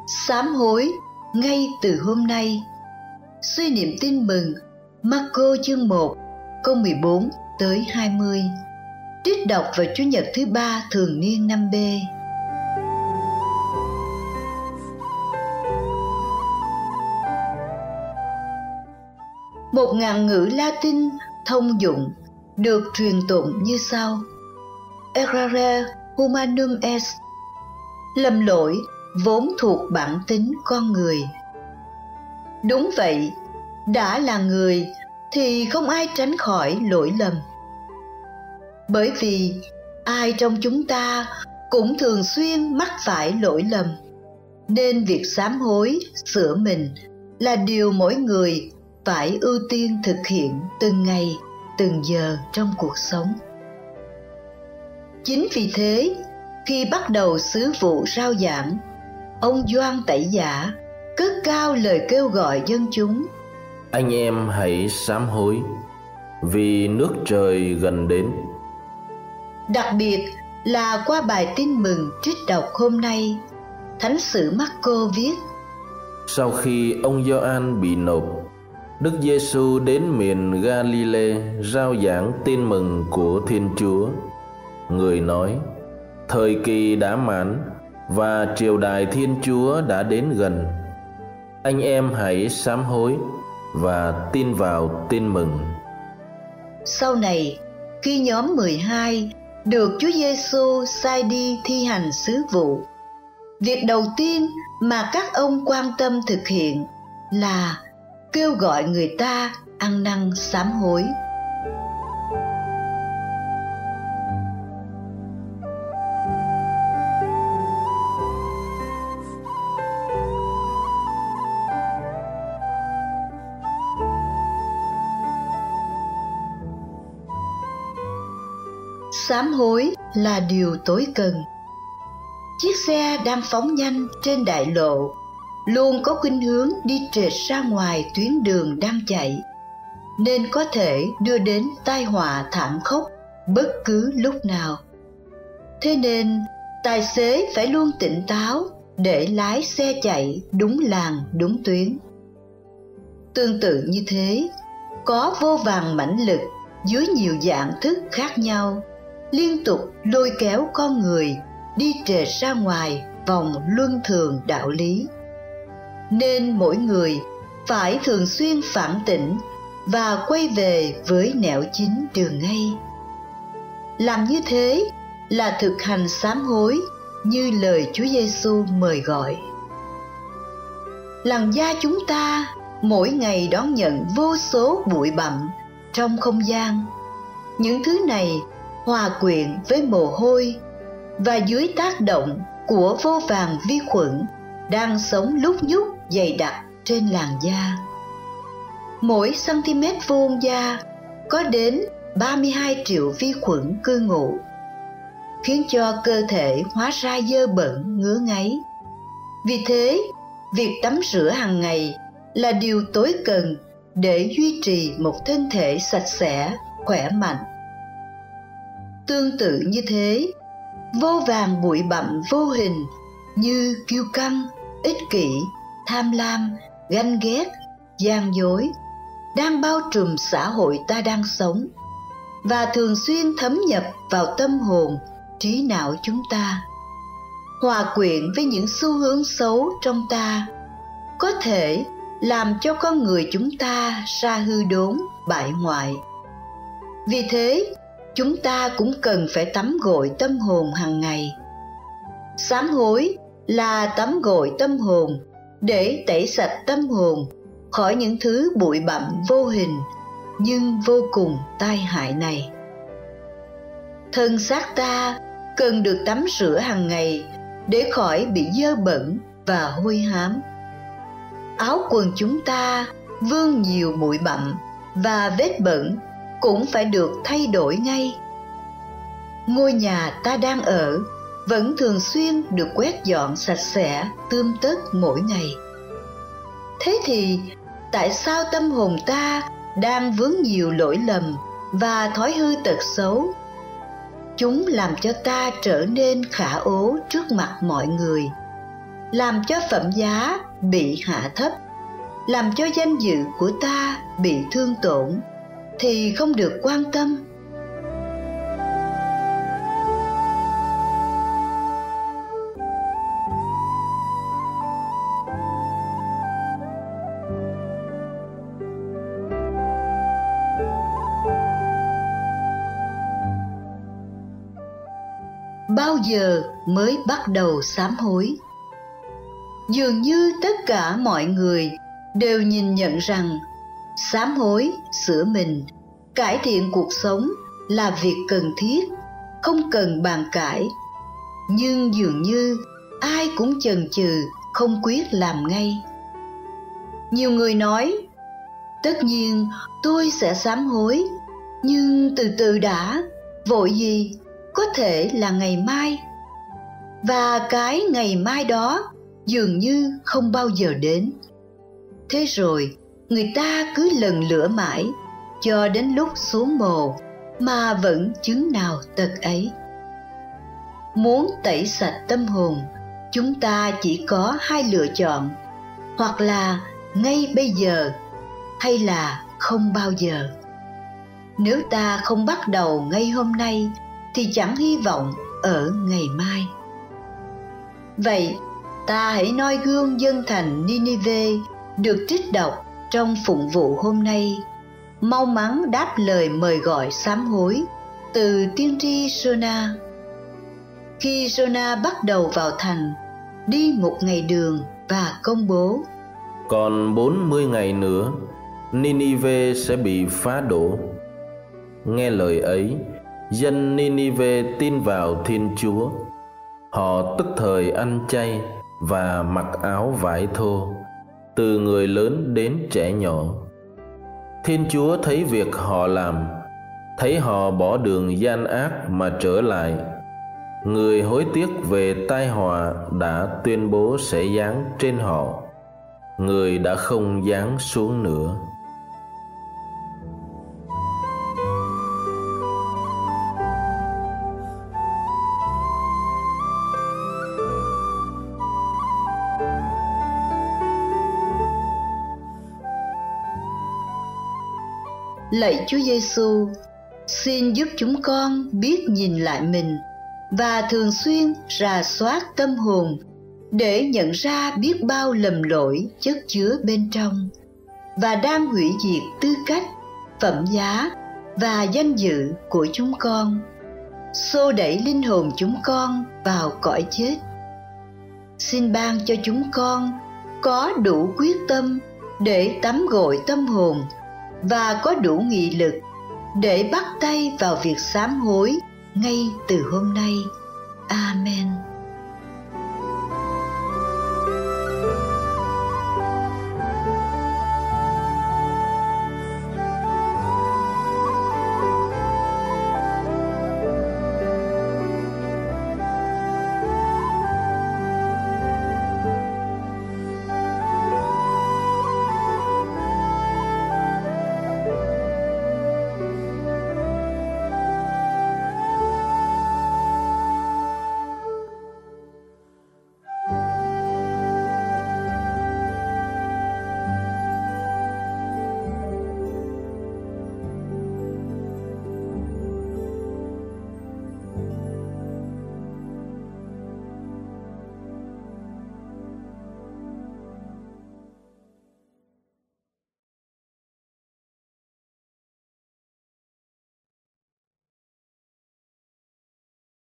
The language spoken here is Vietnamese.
Sám hối ngay từ hôm nay. Suy niệm tin mừng Marco chương 1 câu 14 tới 20. Trích đọc vào Chủ nhật thứ 3 thường niên năm B. Một ngạn ngữ Latin thông dụng được truyền tụng như sau: Errare humanum est. Lầm lỗi vốn thuộc bản tính con người. Đúng vậy, đã là người thì không ai tránh khỏi lỗi lầm. Bởi vì ai trong chúng ta cũng thường xuyên mắc phải lỗi lầm, nên việc sám hối, sửa mình là điều mỗi người phải ưu tiên thực hiện từng ngày, từng giờ trong cuộc sống. Chính vì thế, khi bắt đầu sứ vụ rao giảng, ông Gioan Tẩy Giả cất cao lời kêu gọi dân chúng: Anh em hãy sám hối, vì nước trời gần đến. Đặc biệt là qua bài tin mừng trích đọc hôm nay, Thánh sử Marco viết: Sau khi ông Gioan bị nộp, Đức Giêsu đến miền Galilee rao giảng tin mừng của Thiên Chúa. Người nói: Thời kỳ đã mãn và triều đại Thiên Chúa đã đến gần. Anh em hãy sám hối và tin vào tin mừng. Sau này, khi nhóm 12 được Chúa Giêsu sai đi thi hành sứ vụ, việc đầu tiên mà các ông quan tâm thực hiện là kêu gọi người ta ăn năn sám hối. Sám hối là điều tối cần. Chiếc xe đang phóng nhanh trên đại lộ luôn có khuynh hướng đi trệt ra ngoài tuyến đường đang chạy, nên có thể đưa đến tai họa thảm khốc bất cứ lúc nào. Thế nên, tài xế phải luôn tỉnh táo để lái xe chạy đúng làn đúng tuyến. Tương tự như thế, có vô vàn mãnh lực dưới nhiều dạng thức khác nhau liên tục lôi kéo con người đi trệt ra ngoài vòng luân thường đạo lý. Nên mỗi người phải thường xuyên phản tỉnh và quay về với nẻo chính đường ngay. Làm như thế là thực hành sám hối như lời Chúa Giêsu mời gọi. Làn da chúng ta mỗi ngày đón nhận vô số bụi bặm trong không gian. Những thứ này hòa quyện với mồ hôi và dưới tác động của vô vàn vi khuẩn đang sống lúc nhúc dày đặc trên làn da. Mỗi cm vuông da có đến 32 triệu vi khuẩn cư ngụ, khiến cho cơ thể hóa ra dơ bẩn ngứa ngáy. Vì thế, việc tắm rửa hàng ngày là điều tối cần để duy trì một thân thể sạch sẽ, khỏe mạnh. Tương tự như thế, vô vàn bụi bặm vô hình như kiêu căng, ích kỷ, tham lam, ganh ghét, gian dối đang bao trùm xã hội ta đang sống và thường xuyên thấm nhập vào tâm hồn, trí não chúng ta. Hòa quyện với những xu hướng xấu trong ta có thể làm cho con người chúng ta ra hư đốn, bại hoại. Vì thế, chúng ta cũng cần phải tắm gội tâm hồn hàng ngày. Sám hối là tắm gội tâm hồn để tẩy sạch tâm hồn khỏi những thứ bụi bặm vô hình nhưng vô cùng tai hại này. Thân xác ta cần được tắm rửa hàng ngày để khỏi bị dơ bẩn và hôi hám. Áo quần chúng ta vương nhiều bụi bặm và vết bẩn cũng phải được thay đổi ngay. Ngôi nhà ta đang ở vẫn thường xuyên được quét dọn sạch sẽ, tươm tất mỗi ngày. Thế thì tại sao tâm hồn ta đang vướng nhiều lỗi lầm và thói hư tật xấu? Chúng làm cho ta trở nên khả ố trước mặt mọi người, làm cho phẩm giá bị hạ thấp, làm cho danh dự của ta bị thương tổn, thì không được quan tâm. Bao giờ mới bắt đầu sám hối? Dường như tất cả mọi người đều nhìn nhận rằng sám hối, sửa mình, cải thiện cuộc sống là việc cần thiết, không cần bàn cãi. Nhưng dường như ai cũng chần chừ, không quyết làm ngay. Nhiều người nói, tất nhiên tôi sẽ sám hối, nhưng từ từ đã, vội gì, có thể là ngày mai. Và cái ngày mai đó dường như không bao giờ đến. Thế rồi người ta cứ lần lữa mãi, cho đến lúc xuống mồ mà vẫn chứng nào tật ấy. Muốn tẩy sạch tâm hồn, chúng ta chỉ có hai lựa chọn, hoặc là ngay bây giờ, hay là không bao giờ. Nếu ta không bắt đầu ngay hôm nay, thì chẳng hy vọng ở ngày mai. Vậy, ta hãy noi gương dân thành Ninive được trích đọc trong phụng vụ hôm nay, mau mắn đáp lời mời gọi sám hối từ tiên tri Giô-na. Khi Giô-na bắt đầu vào thành, đi một ngày đường và công bố: còn 40 ngày nữa, Ninive sẽ bị phá đổ. Nghe lời ấy, dân Ninive tin vào Thiên Chúa. Họ tức thời ăn chay và mặc áo vải thô, từ người lớn đến trẻ nhỏ. Thiên Chúa thấy việc họ làm, thấy họ bỏ đường gian ác mà trở lại. Người hối tiếc về tai họa đã tuyên bố sẽ giáng trên họ. Người đã không giáng xuống nữa. Lạy Chúa Giêsu, xin giúp chúng con biết nhìn lại mình và thường xuyên rà soát tâm hồn để nhận ra biết bao lầm lỗi chất chứa bên trong và đang hủy diệt tư cách, phẩm giá và danh dự của chúng con, xô đẩy linh hồn chúng con vào cõi chết. Xin ban cho chúng con có đủ quyết tâm để tắm gội tâm hồn và có đủ nghị lực để bắt tay vào việc sám hối ngay từ hôm nay. Amen.